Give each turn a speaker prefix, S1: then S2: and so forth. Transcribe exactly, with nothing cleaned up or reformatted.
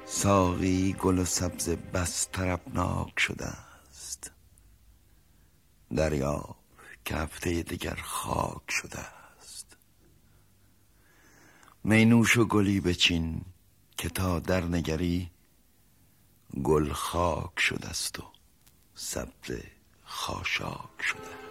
S1: ساقی گل و سبز بس طربناک شده است، دریاب که هفته دیگر خاک شده است. می نوش و گلی بچین که تا در نگری، گل خاک شده است و سبز خاشاک شده.